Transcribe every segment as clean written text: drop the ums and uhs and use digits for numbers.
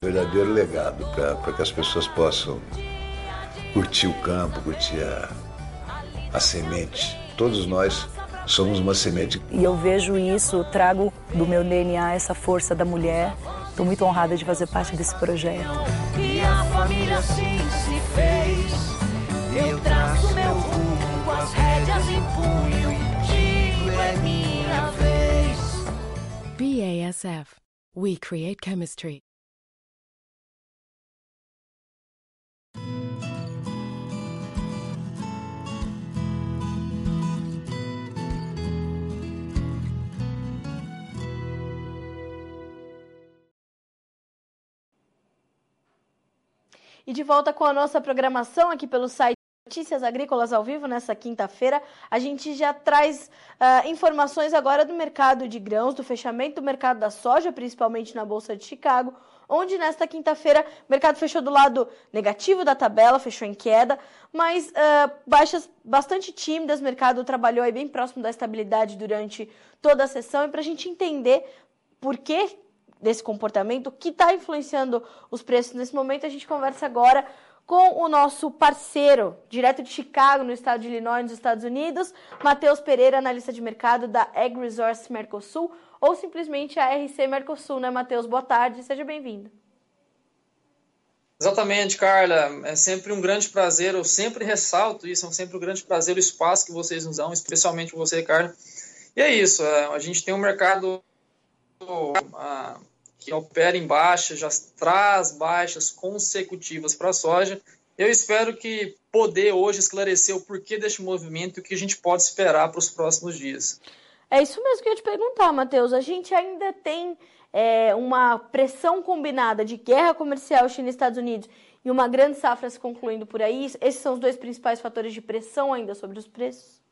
verdadeiro legado para que as pessoas possam curtir o campo, curtir a semente. Todos nós somos uma semente. E eu vejo isso, trago do meu DNA essa força da mulher. Estou muito honrada de fazer parte desse projeto. E a família assim se fez. Eu traço meu rumo, as rédeas em punho. Digo, é minha vez. BASF. We create chemistry. E de volta com a nossa programação aqui pelo site Notícias Agrícolas ao Vivo, nessa quinta-feira, a gente já traz informações agora do mercado de grãos, do fechamento do mercado da soja, principalmente na Bolsa de Chicago, onde nesta quinta-feira o mercado fechou do lado negativo da tabela, fechou em queda, mas baixas bastante tímidas, o mercado trabalhou aí bem próximo da estabilidade durante toda a sessão, e para a gente entender por que desse comportamento, que está influenciando os preços nesse momento, a gente conversa agora com o nosso parceiro, direto de Chicago, no estado de Illinois, nos Estados Unidos, Matheus Pereira, analista de mercado da AgResource Mercosul, ou simplesmente a RC Mercosul, né, Matheus? Boa tarde, seja bem-vindo. Exatamente, Carla. É sempre um grande prazer, eu sempre ressalto isso, é sempre um grande prazer o espaço que vocês nos dão, especialmente você, Carla. E é isso, a gente tem um mercado que opera em baixa, já traz baixas consecutivas para a soja. Eu espero que poder hoje esclarecer o porquê deste movimento e o que a gente pode esperar para os próximos dias. É isso mesmo que eu ia te perguntar, Matheus. A gente ainda tem uma pressão combinada de guerra comercial China e Estados Unidos e uma grande safra se concluindo por aí. Esses são os dois principais fatores de pressão ainda sobre os preços?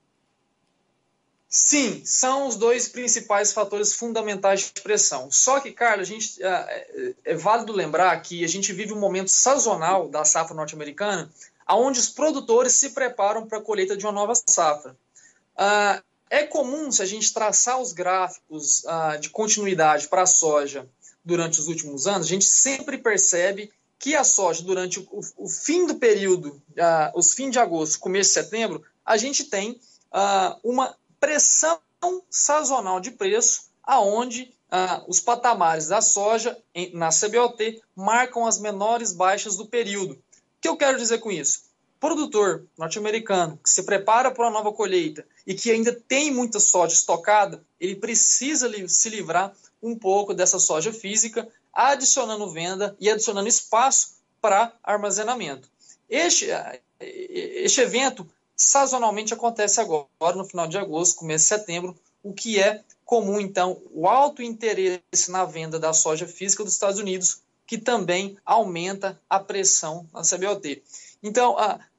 Sim, são os dois principais fatores fundamentais de pressão. Só que, Carla, é válido lembrar que a gente vive um momento sazonal da safra norte-americana, onde os produtores se preparam para a colheita de uma nova safra. É comum, se a gente traçar os gráficos de continuidade para a soja durante os últimos anos, a gente sempre percebe que a soja, durante o fim do período, os fins de agosto, começo de setembro, a gente tem uma pressão sazonal de preço, aonde os patamares da soja na CBOT marcam as menores baixas do período. O que eu quero dizer com isso? Produtor norte-americano que se prepara para uma nova colheita e que ainda tem muita soja estocada, ele precisa se livrar um pouco dessa soja física, adicionando venda e adicionando espaço para armazenamento. Este evento sazonalmente acontece agora, no final de agosto, começo de setembro, o que é comum, então, o alto interesse na venda da soja física dos Estados Unidos, que também aumenta a pressão na CBOT. Então,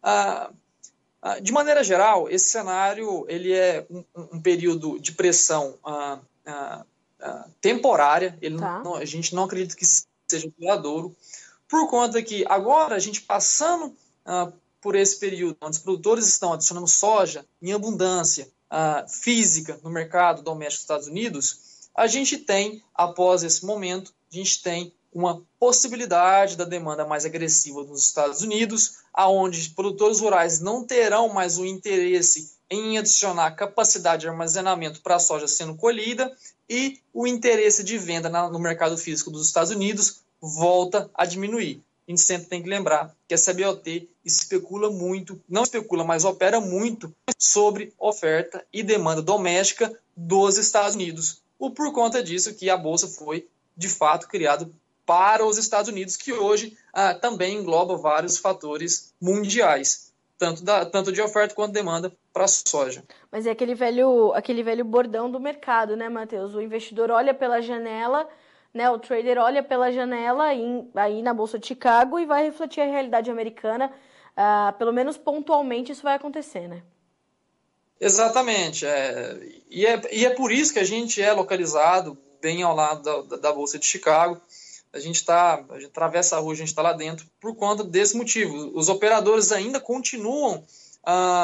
de maneira geral, esse cenário ele é um período de pressão temporária, a gente não acredita que seja duradouro, por conta que agora a gente passando por esse período, onde os produtores estão adicionando soja em abundância física no mercado doméstico dos Estados Unidos, a gente tem, após esse momento, a gente tem uma possibilidade da demanda mais agressiva nos Estados Unidos, aonde produtores rurais não terão mais o interesse em adicionar capacidade de armazenamento para a soja sendo colhida e o interesse de venda no mercado físico dos Estados Unidos volta a diminuir. A gente sempre tem que lembrar que a CBOT especula muito, não especula, mas opera muito sobre oferta e demanda doméstica dos Estados Unidos. Por conta disso que a Bolsa foi, de fato, criada para os Estados Unidos, que hoje também engloba vários fatores mundiais, tanto de oferta quanto demanda para a soja. Mas é aquele velho bordão do mercado, né, Matheus? O investidor olha pela janela, né, o trader olha pela janela aí na Bolsa de Chicago e vai refletir a realidade americana. Pelo menos pontualmente isso vai acontecer, né? Exatamente. E é por isso que a gente é localizado bem ao lado da Bolsa de Chicago. A gente atravessa a rua, a gente está lá dentro por conta desse motivo. Os operadores ainda continuam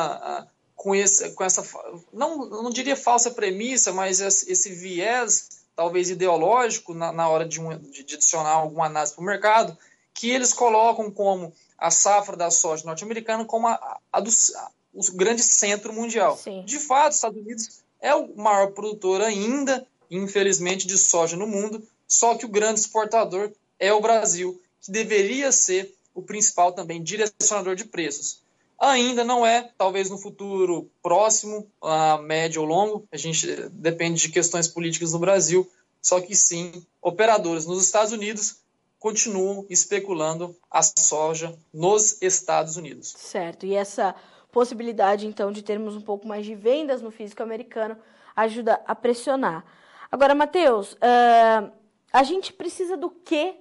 com essa, não diria falsa premissa, mas esse viés talvez ideológico, na hora de adicionar alguma análise para o mercado, que eles colocam como a safra da soja norte-americana como o grande centro mundial. Sim. De fato, os Estados Unidos é o maior produtor ainda, infelizmente, de soja no mundo, só que o grande exportador é o Brasil, que deveria ser o principal também direcionador de preços. Ainda não é, talvez no futuro próximo, a médio ou longo, a gente depende de questões políticas no Brasil, só que sim, operadores nos Estados Unidos continuam especulando a soja nos Estados Unidos. Certo, e essa possibilidade, então, de termos um pouco mais de vendas no físico americano ajuda a pressionar. Agora, Matheus, a gente precisa do quê?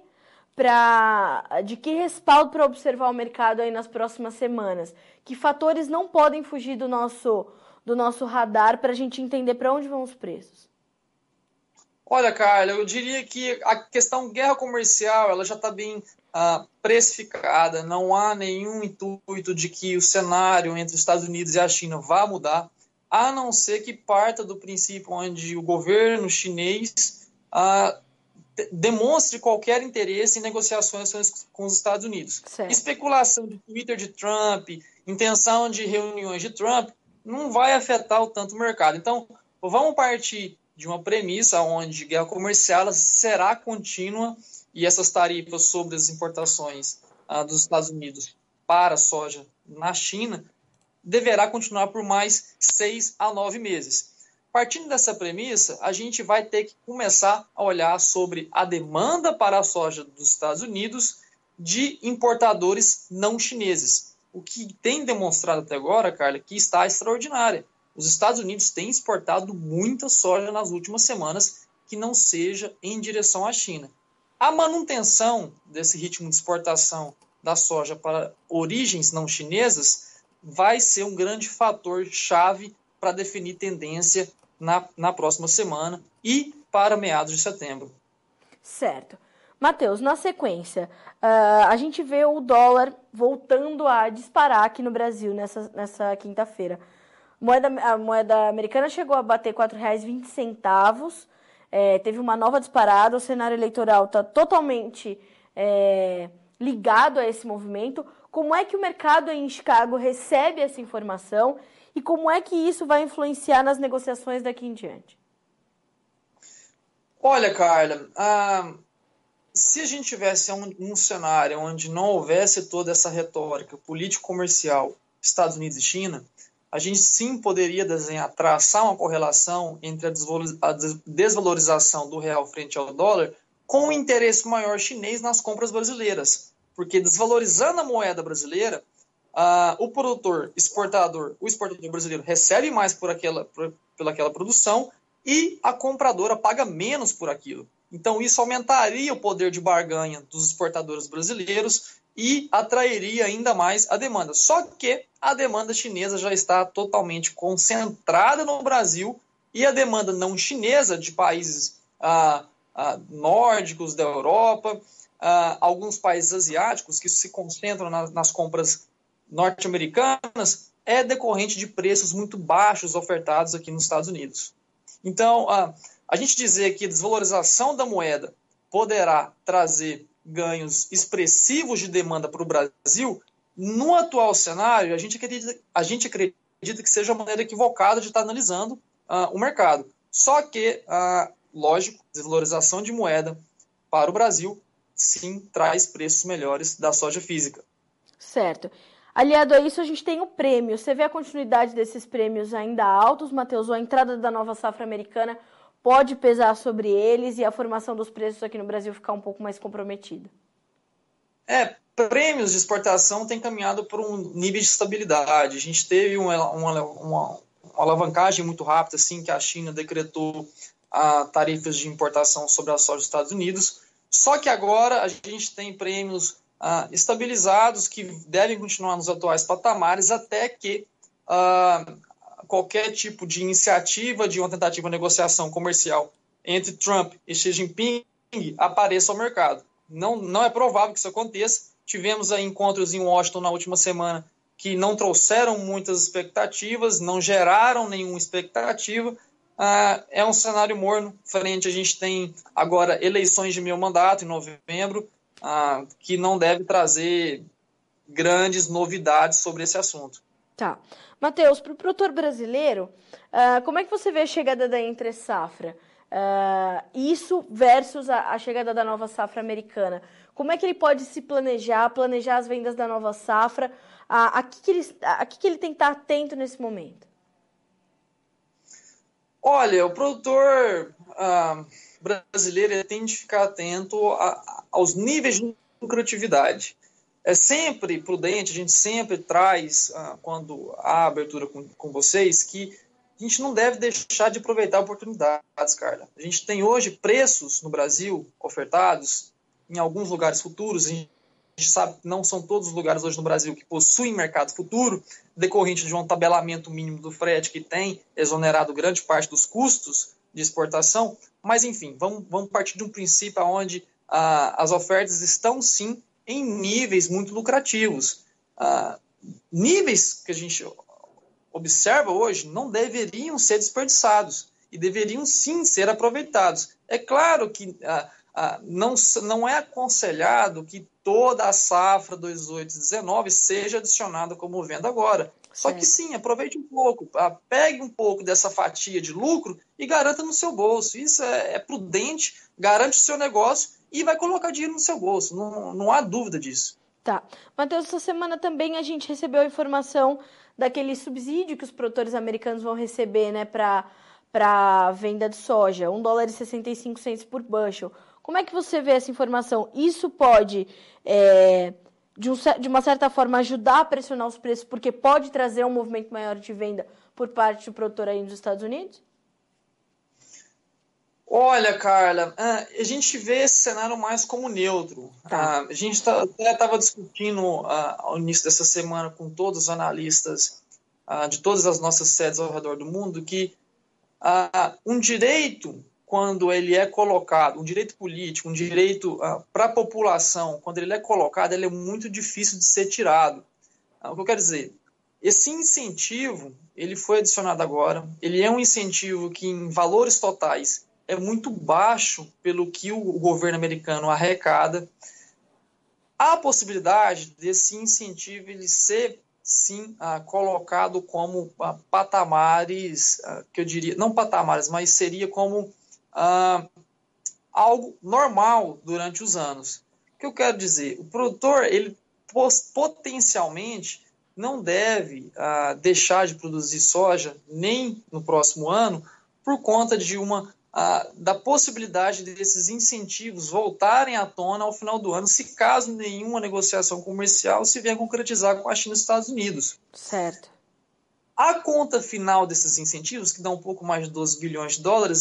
De que respaldo para observar o mercado aí nas próximas semanas? Que fatores não podem fugir do nosso radar para a gente entender para onde vão os preços? Olha, Carla, eu diria que a questão guerra comercial ela já está bem precificada. Não há nenhum intuito de que o cenário entre os Estados Unidos e a China vá mudar, a não ser que parta do princípio onde o governo chinês demonstre qualquer interesse em negociações com os Estados Unidos. Certo. Especulação de Twitter de Trump, intenção de reuniões de Trump, não vai afetar o tanto o mercado. Então, vamos partir de uma premissa onde a guerra comercial será contínua e essas tarifas sobre as importações dos Estados Unidos para a soja na China deverá continuar por mais 6 a 9 meses. Partindo dessa premissa, a gente vai ter que começar a olhar sobre a demanda para a soja dos Estados Unidos de importadores não chineses. O que tem demonstrado até agora, Carla, que está extraordinária. Os Estados Unidos têm exportado muita soja nas últimas semanas que não seja em direção à China. A manutenção desse ritmo de exportação da soja para origens não chinesas vai ser um grande fator-chave para definir tendência na próxima semana e para meados de setembro. Certo. Matheus, na sequência, a gente vê o dólar voltando a disparar aqui no Brasil nessa quinta-feira. A moeda americana chegou a bater R$ 4,20, teve uma nova disparada, o cenário eleitoral está totalmente ligado a esse movimento. Como é que o mercado em Chicago recebe essa informação e como é que isso vai influenciar nas negociações daqui em diante? Olha, Carla, se a gente tivesse um cenário onde não houvesse toda essa retórica político-comercial Estados Unidos e China, a gente sim poderia traçar uma correlação entre a desvalorização do real frente ao dólar com o interesse maior chinês nas compras brasileiras. Porque desvalorizando a moeda brasileira, o exportador brasileiro recebe mais por aquela produção e a compradora paga menos por aquilo. Então isso aumentaria o poder de barganha dos exportadores brasileiros e atrairia ainda mais a demanda. Só que a demanda chinesa já está totalmente concentrada no Brasil e a demanda não chinesa de países nórdicos da Europa, alguns países asiáticos que se concentram nas compras norte-americanas é decorrente de preços muito baixos ofertados aqui nos Estados Unidos. Então, a gente dizer que a desvalorização da moeda poderá trazer ganhos expressivos de demanda para o Brasil, no atual cenário, a gente acredita que seja a maneira equivocada de estar analisando o mercado. Só que, lógico, desvalorização de moeda para o Brasil, sim, traz preços melhores da soja física. Certo. Aliado a isso, a gente tem o prêmio. Você vê a continuidade desses prêmios ainda altos, Matheus, ou a entrada da nova safra americana pode pesar sobre eles e a formação dos preços aqui no Brasil ficar um pouco mais comprometida? Prêmios de exportação têm caminhado por um nível de estabilidade. A gente teve uma alavancagem muito rápida, assim, que a China decretou tarifas de importação sobre a soja dos Estados Unidos. Só que agora a gente tem prêmios estabilizados que devem continuar nos atuais patamares até que qualquer tipo de iniciativa de uma tentativa de negociação comercial entre Trump e Xi Jinping apareça ao mercado. Não é provável que isso aconteça. Tivemos aí encontros em Washington na última semana que não trouxeram muitas expectativas, não geraram nenhuma expectativa, é um cenário morno. Frente, a gente tem agora eleições de meio mandato em novembro, que não deve trazer grandes novidades sobre esse assunto. Tá. Matheus, para o produtor brasileiro, como é que você vê a chegada da entre-safra? Isso versus a chegada da nova safra americana. Como é que ele pode se planejar as vendas da nova safra? A que ele tem que estar atento nesse momento? Olha, o produtor brasileiro ele tem de ficar atento aos níveis de lucratividade. É sempre prudente, a gente sempre traz, quando há abertura com vocês, que a gente não deve deixar de aproveitar oportunidades, Carla. A gente tem hoje preços no Brasil ofertados em alguns lugares futuros. A gente sabe que não são todos os lugares hoje no Brasil que possuem mercado futuro, decorrente de um tabelamento mínimo do frete que tem exonerado grande parte dos custos de exportação. Mas, enfim, vamos partir de um princípio onde as ofertas estão, sim, em níveis muito lucrativos. Níveis que a gente observa hoje não deveriam ser desperdiçados e deveriam, sim, ser aproveitados. É claro que não é aconselhado que toda a safra 2018-19 seja adicionada como venda agora. Só que sim, aproveite um pouco, pegue um pouco dessa fatia de lucro e garanta no seu bolso. Isso é prudente, garante o seu negócio e vai colocar dinheiro no seu bolso. Não há dúvida disso. Tá. Matheus, essa semana também a gente recebeu a informação daquele subsídio que os produtores americanos vão receber, né, para venda de soja, $1,65 por bushel. Como é que você vê essa informação? Isso pode, de uma certa forma, ajudar a pressionar os preços, porque pode trazer um movimento maior de venda por parte do produtor aí nos Estados Unidos? Olha, Carla, a gente vê esse cenário mais como neutro. A gente até estava discutindo ao início dessa semana com todos os analistas de todas as nossas sedes ao redor do mundo que um direito, quando ele é colocado, um direito político, um direito para a população, quando ele é colocado, ele é muito difícil de ser tirado. O que eu quero dizer? Esse incentivo, ele foi adicionado agora, ele é um incentivo que em valores totais é muito baixo pelo que o governo americano arrecada. Há a possibilidade desse incentivo ele ser, sim, colocado como patamares, que eu diria, não patamares, mas seria como algo normal durante os anos. O que eu quero dizer? O produtor, ele potencialmente não deve deixar de produzir soja nem no próximo ano por conta de da possibilidade desses incentivos voltarem à tona ao final do ano, se caso nenhuma negociação comercial se vier concretizar com a China e os Estados Unidos. Certo. A conta final desses incentivos, que dá um pouco mais de $12 bilhões,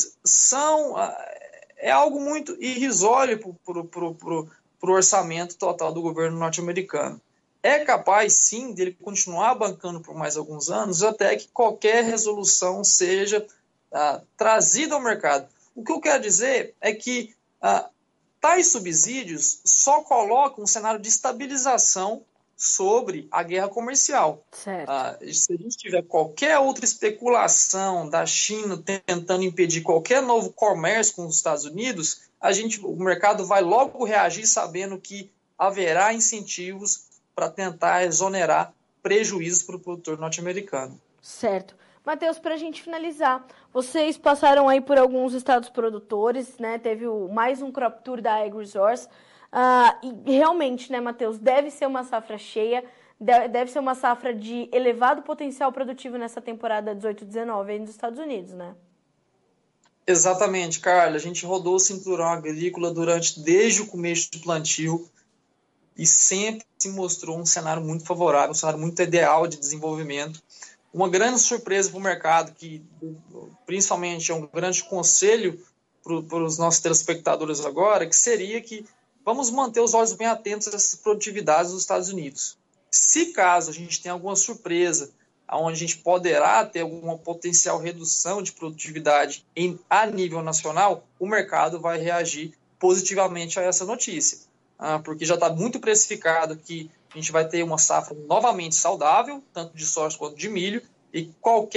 é algo muito irrisório para o orçamento total do governo norte-americano. É capaz, sim, dele continuar bancando por mais alguns anos, até que qualquer resolução seja trazida ao mercado. O que eu quero dizer é que tais subsídios só colocam um cenário de estabilização sobre a guerra comercial. Certo. Se a gente tiver qualquer outra especulação da China tentando impedir qualquer novo comércio com os Estados Unidos, o mercado vai logo reagir sabendo que haverá incentivos para tentar exonerar prejuízos para o produtor norte-americano. Certo. Matheus, para a gente finalizar, vocês passaram aí por alguns estados produtores, né? Teve mais um crop tour da AgriSource. E realmente, né, Matheus, deve ser uma safra cheia, deve ser uma safra de elevado potencial produtivo nessa temporada 18-19 aí nos Estados Unidos, né? Exatamente, Carla. A gente rodou o cinturão agrícola desde o começo do plantio e sempre se mostrou um cenário muito favorável, um cenário muito ideal de desenvolvimento. Uma grande surpresa para o mercado, que principalmente é um grande conselho para os nossos telespectadores agora, que seria que vamos manter os olhos bem atentos a essas produtividades dos Estados Unidos. Se caso a gente tenha alguma surpresa, onde a gente poderá ter alguma potencial redução de produtividade a nível nacional, o mercado vai reagir positivamente a essa notícia. Porque já está muito precificado que a gente vai ter uma safra novamente saudável, tanto de soja quanto de milho, e qualquer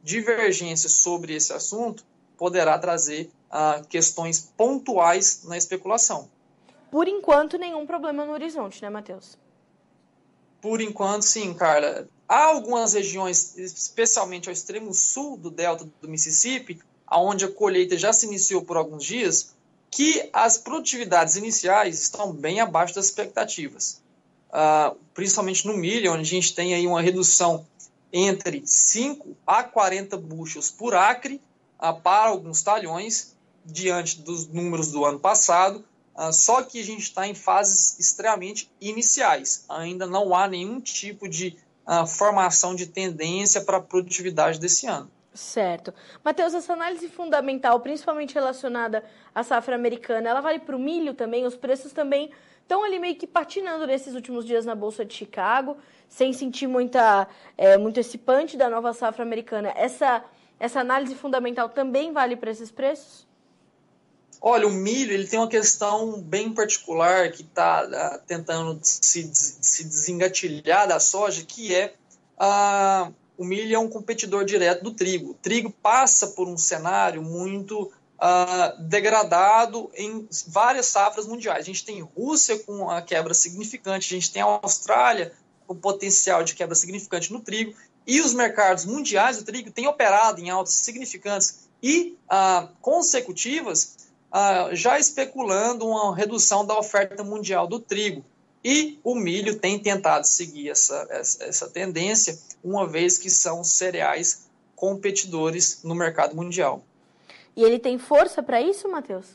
divergência sobre esse assunto poderá trazer questões pontuais na especulação. Por enquanto, nenhum problema no horizonte, né, Matheus? Por enquanto, sim, Carla. Há algumas regiões, especialmente ao extremo sul do delta do Mississippi, onde a colheita já se iniciou por alguns dias, que as produtividades iniciais estão bem abaixo das expectativas. Principalmente no milho, onde a gente tem aí uma redução entre 5 a 40 bushels por acre para alguns talhões, diante dos números do ano passado, só que a gente está em fases extremamente iniciais. Ainda não há nenhum tipo de formação de tendência para a produtividade desse ano. Certo. Matheus, essa análise fundamental, principalmente relacionada à safra americana, ela vale para o milho também? Os preços também estão ali meio que patinando nesses últimos dias na Bolsa de Chicago, sem sentir muito esse punch da nova safra americana. Essa análise fundamental também vale para esses preços? Olha, o milho ele tem uma questão bem particular que está tentando se desengatilhar da soja, que é o milho é um competidor direto do trigo. O trigo passa por um cenário muito degradado em várias safras mundiais. A gente tem Rússia com a quebra significante, a gente tem a Austrália com potencial de quebra significante no trigo, e os mercados mundiais do trigo têm operado em altas significantes e consecutivas, já especulando uma redução da oferta mundial do trigo. E o milho tem tentado seguir essa tendência, uma vez que são cereais competidores no mercado mundial. E ele tem força para isso, Matheus?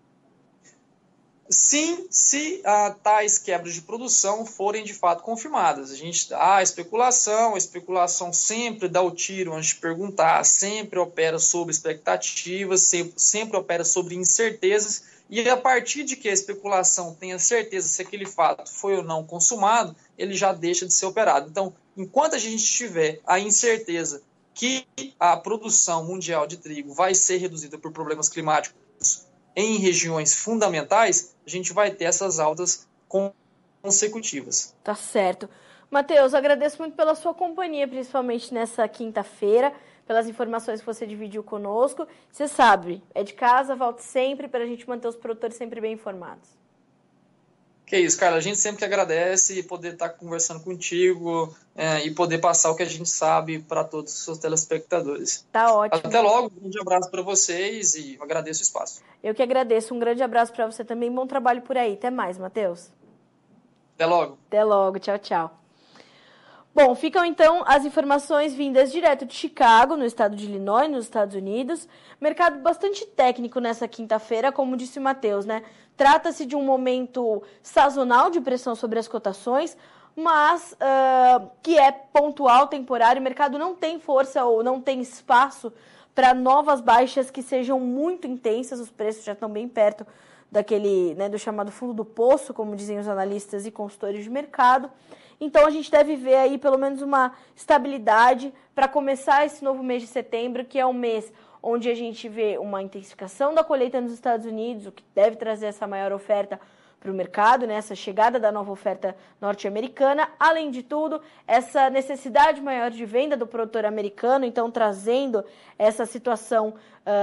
Sim, se tais quebras de produção forem de fato confirmadas. A especulação sempre dá o tiro antes de perguntar, sempre opera sobre expectativas, sempre opera sobre incertezas, e a partir de que a especulação tenha certeza se aquele fato foi ou não consumado, ele já deixa de ser operado. Então, enquanto a gente tiver a incerteza que a produção mundial de trigo vai ser reduzida por problemas climáticos em regiões fundamentais, a gente vai ter essas altas consecutivas. Tá certo. Matheus, agradeço muito pela sua companhia, principalmente nessa quinta-feira, pelas informações que você dividiu conosco. Você sabe, é de casa, volte sempre para a gente manter os produtores sempre bem informados. Que isso, Carla, a gente sempre agradece poder estar conversando contigo e poder passar o que a gente sabe para todos os seus telespectadores. Tá ótimo. Até logo, um grande abraço para vocês e agradeço o espaço. Eu que agradeço, um grande abraço para você também, bom trabalho por aí. Até mais, Matheus. Até logo. Até logo, tchau, tchau. Bom, ficam então as informações vindas direto de Chicago, no estado de Illinois, nos Estados Unidos. Mercado bastante técnico nessa quinta-feira, como disse o Matheus, né? Trata-se de um momento sazonal de pressão sobre as cotações, mas que é pontual, temporário. O mercado não tem força ou não tem espaço para novas baixas que sejam muito intensas. Os preços já estão bem perto daquele, né, do chamado fundo do poço, como dizem os analistas e consultores de mercado. Então, a gente deve ver aí pelo menos uma estabilidade para começar esse novo mês de setembro, que é um mês onde a gente vê uma intensificação da colheita nos Estados Unidos, o que deve trazer essa maior oferta para o mercado, né? Essa chegada da nova oferta norte-americana. Além de tudo, essa necessidade maior de venda do produtor americano, então trazendo essa situação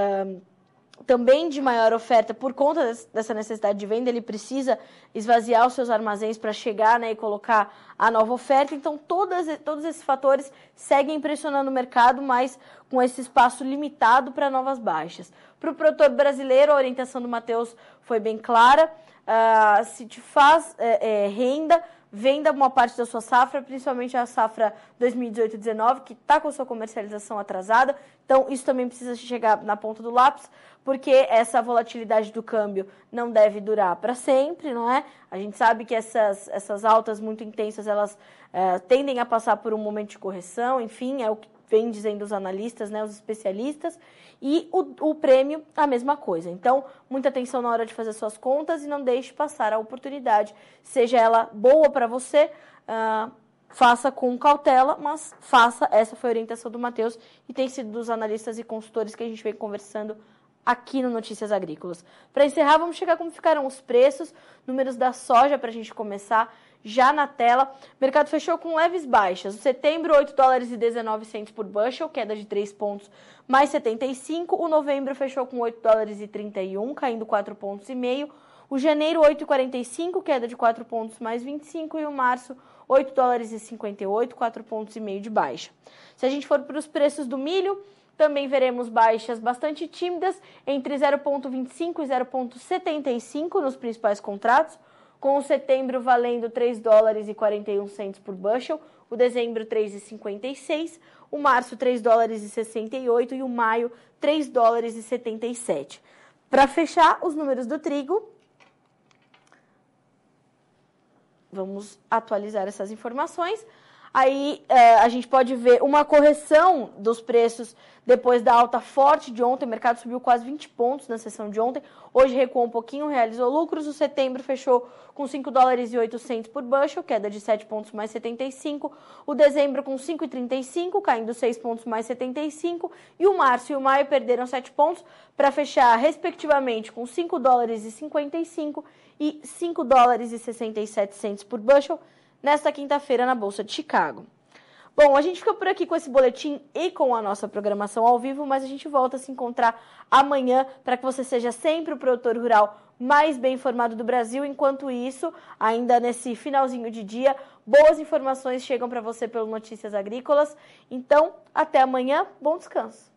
também de maior oferta por conta dessa necessidade de venda. Ele precisa esvaziar os seus armazéns para chegar, né, e colocar a nova oferta. Então, todos esses fatores seguem pressionando o mercado, mas com esse espaço limitado para novas baixas. Para o produtor brasileiro, a orientação do Matheus foi bem clara. Se te faz renda, venda uma parte da sua safra, principalmente a safra 2018-19, que está com sua comercialização atrasada. Então, isso também precisa chegar na ponta do lápis, porque essa volatilidade do câmbio não deve durar para sempre, não é? A gente sabe que essas altas muito intensas, elas tendem a passar por um momento de correção, enfim, é o que vem dizendo os analistas, né, os especialistas, e o prêmio, a mesma coisa. Então, muita atenção na hora de fazer suas contas e não deixe passar a oportunidade, seja ela boa para você, faça com cautela, mas faça. Essa foi a orientação do Matheus e tem sido dos analistas e consultores que a gente vem conversando aqui no Notícias Agrícolas. Para encerrar, vamos chegar como ficaram os preços, números da soja para a gente começar já na tela. O mercado fechou com leves baixas. O setembro, 8 dólares e 19 centos por bushel, queda de 3 pontos, mais 75. O novembro fechou com 8 dólares e 31, caindo 4 pontos e meio. O janeiro, 8,45, queda de 4 pontos, mais 25. E o março, 8 dólares e 58, 4 pontos e meio de baixa. Se a gente for para os preços do milho, também veremos baixas bastante tímidas, entre 0,25 e 0,75 nos principais contratos, com o setembro valendo 3 dólares e 41 centos por bushel, o dezembro 3,56, o março 3 dólares e 68 e o maio 3 dólares e 77. Para fechar, os números do trigo, vamos atualizar essas informações. Aí a gente pode ver uma correção dos preços depois da alta forte de ontem. O mercado subiu quase 20 pontos na sessão de ontem. Hoje recuou um pouquinho, realizou lucros. O setembro fechou com 5 dólares e 8 centos por bushel, queda de 7 pontos mais 75. O dezembro com 5,35, caindo 6 pontos mais 75. E o março e o maio perderam 7 pontos para fechar, respectivamente, com 5 dólares e 55 e 5 dólares e 67 centos por bushel, nesta quinta-feira na Bolsa de Chicago. Bom, a gente fica por aqui com esse boletim e com a nossa programação ao vivo, mas a gente volta a se encontrar amanhã para que você seja sempre o produtor rural mais bem informado do Brasil. Enquanto isso, ainda nesse finalzinho de dia, boas informações chegam para você pelo Notícias Agrícolas. Então, até amanhã, bom descanso.